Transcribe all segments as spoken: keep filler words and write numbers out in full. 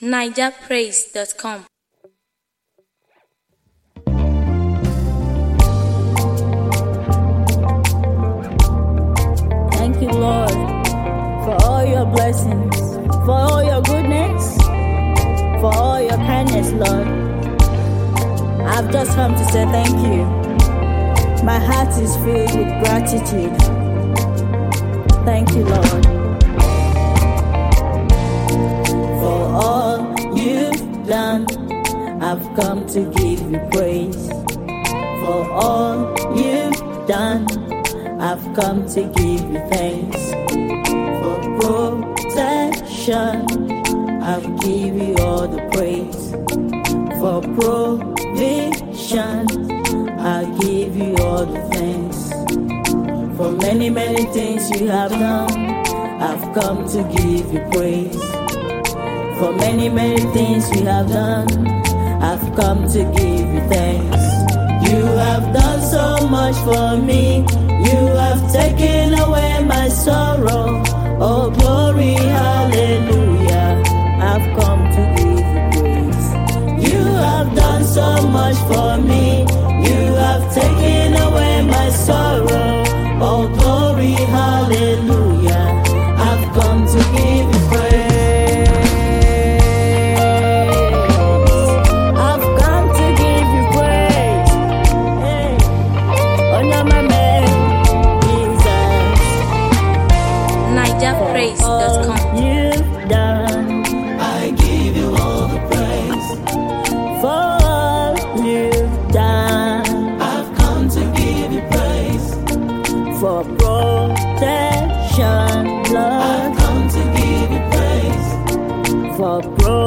niger praise dot com. Thank you, Lord, for all your blessings, for all your goodness, for all your kindness, Lord. I've just come to say thank you. My heart is filled with gratitude. Thank you, Lord, for all you've done. I've come to give you praise. For all you've done, I've come to give you thanks. For protection, I'll give you all the praise. For provision, I'll give you all the thanks. For many, many things you have done, I've come to give you praise. For many, many things you have done, I've come to give you thanks. You have done so much for me. You have taken away my sorrow. Oh, glory, hallelujah. I've come to give you praise. You have done so much for me. You have taken away my sorrow. Oh, glory, hallelujah. I've come to give you praise. Praise dot com. You've done, I give you all the praise. for all you've done, I've come to give you praise. for protection, Lord, I've come to give you praise. for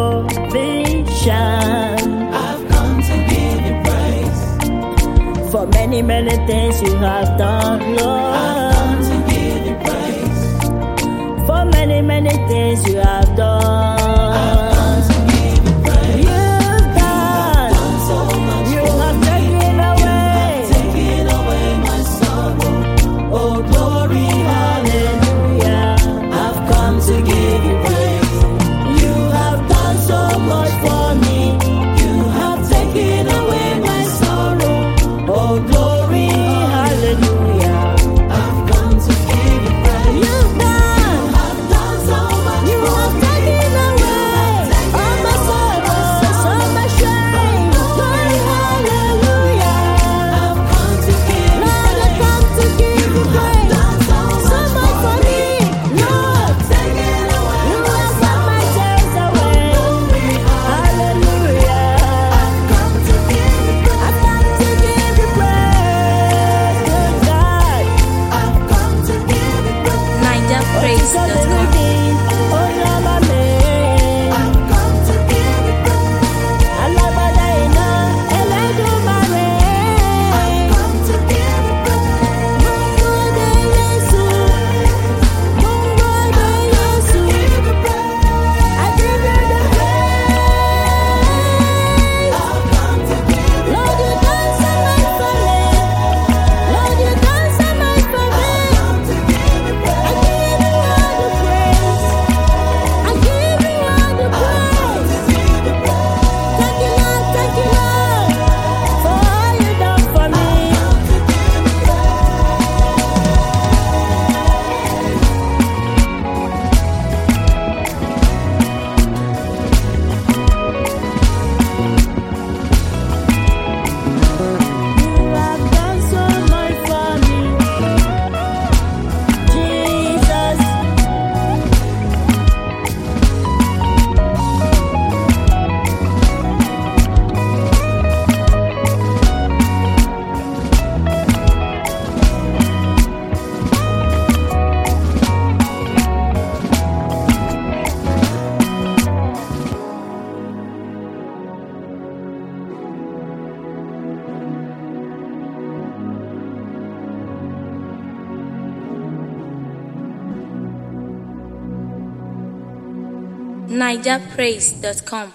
provision, I've come to give you praise. for many, many things you have done, I've Lord, come to give you praise. for many, many things you have done. I've come to give you praise. You've done, Done so much you for have me. taken away, Taking away my sorrow. Oh, glory, hallelujah. I've come to give you praise. You have done so much for me. You have taken away my sorrow. Oh, glory, hallelujah. I've come to give you praise. You've done, I've done so much you for have me. taken away all my sorrows, all my shame. Glory, hallelujah. I've come to give you Lord, I come to give you praise. done so So much much for me, Lord. taking away You my have got my tears away. Hallelujah. come to give you praise. I've come to give you praise, good God. I've come to give you praise. niger praise dot com. Oh, Lord, me. I've come to give you praise. Alágbádá iná, Ẹlẹ́dùmarè. Come to give you praise. Mungu de Yesu, Mungu de Yesu. I give you the praise. I've come to give you Lord, you done so much for me. Lord, you done so much for me. come to give you I praise. give you all the praise. I give you all the praise. Give you praise. Thank you, Lord, thank you, Lord, for all you done for me. You have done so much for me, Jesus. niger praise dot com.